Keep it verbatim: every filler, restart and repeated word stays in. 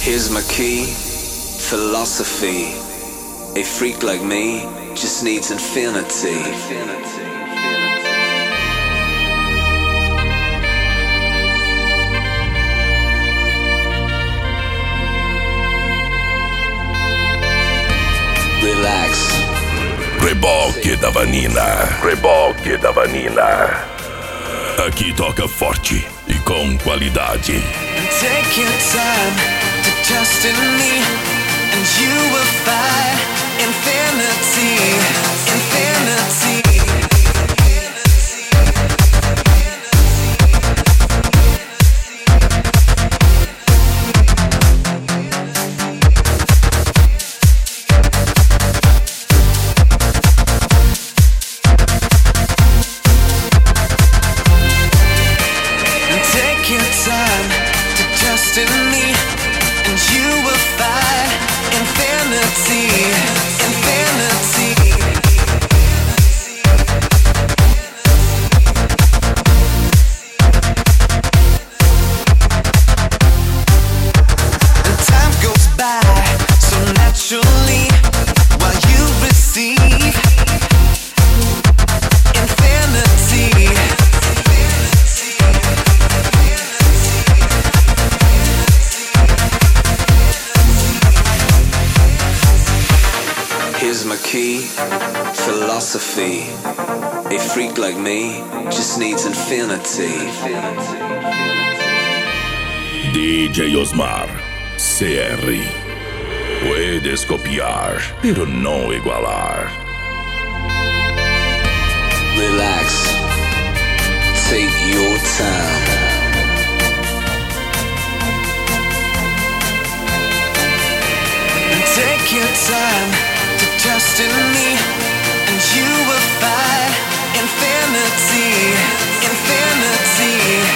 Here's my key, philosophy. A freak like me just needs infinity. Relax. Reboque da Vanilla, reboque da Vanilla. Aqui toca forte e com qualidade. Take your time to trust in me, and you will find infinity, infinity. Take your time to trust in me, and you will find infinity, infinity. And time goes by so naturally while you receive infinity. Here's my key, philosophy. A freak like me just needs infinity. D J Osmar, C R. Puedes copiar, pero no igualar. Relax. Take your time. Take your time to trust in me, and you will find infinity, infinity.